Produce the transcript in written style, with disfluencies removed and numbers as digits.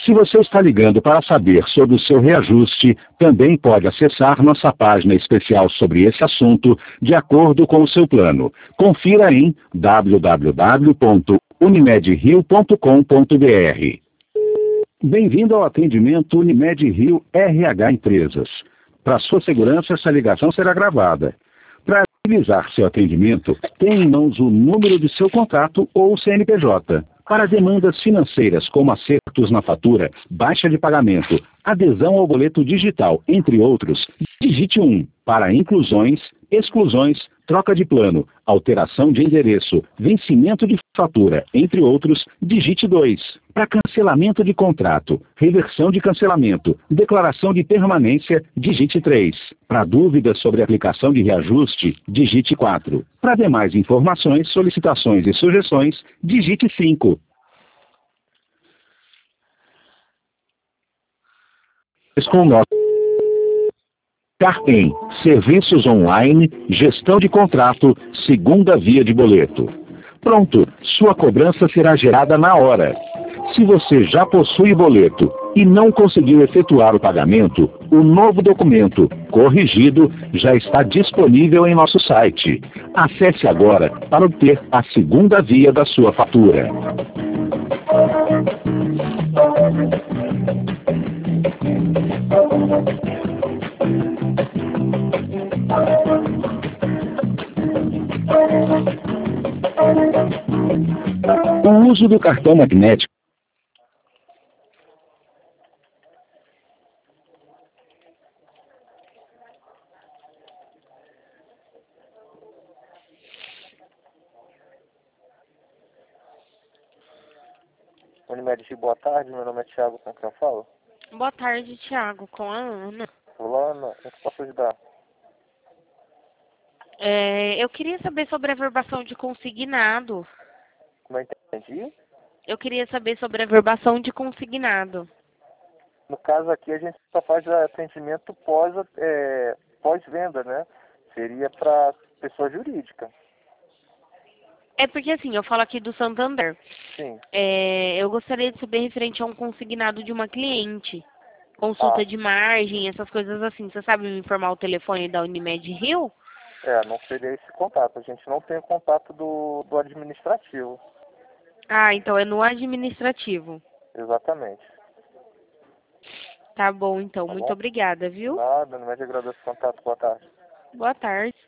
Se você está ligando para saber sobre o seu reajuste, também pode acessar nossa página especial sobre esse assunto, de acordo com o seu plano. Confira em www.unimedrio.com.br. Bem-vindo ao atendimento Unimed Rio RH Empresas. Para sua segurança, essa ligação será gravada. Para agilizar seu atendimento, tenha em mãos o número de seu contato ou CNPJ. Para demandas financeiras como acertos na fatura, baixa de pagamento, adesão ao boleto digital, entre outros, digite 1. Para inclusões, exclusões, troca de plano, alteração de endereço, vencimento de fatura, entre outros, digite 2. Para cancelamento de contrato, reversão de cancelamento, declaração de permanência, digite 3. Para dúvidas sobre aplicação de reajuste, digite 4. Para demais informações, solicitações e sugestões, digite 5. Com nosso Cartem, serviços online, gestão de contrato, segunda via de boleto. Pronto, sua cobrança será gerada na hora. Se você já possui boleto e não conseguiu efetuar o pagamento, o novo documento, corrigido, já está disponível em nosso site. Acesse agora para obter a segunda via da sua fatura. O uso do cartão magnético Unimed, boa tarde, meu nome é Thiago, com quem eu falo? Boa tarde, Thiago, com a Ana. Olá, Ana, como que posso ajudar? Eu queria saber sobre a verbação de consignado. Não entendi. Eu queria saber sobre a verbação de consignado. No caso aqui, a gente só faz atendimento pós-venda, né? Seria para pessoa jurídica. É porque assim, eu falo aqui do Santander. Sim. Eu gostaria de saber referente a um consignado de uma cliente. Consulta de margem, essas coisas assim. Você sabe me informar o telefone da Unimed Rio? Não seria esse contato. A gente não tem o contato do administrativo. Ah, então é no administrativo. Exatamente. Tá bom, então. Tá Muito bom? obrigada, viu? Nada, Unimed agradece o contato. Boa tarde. Boa tarde.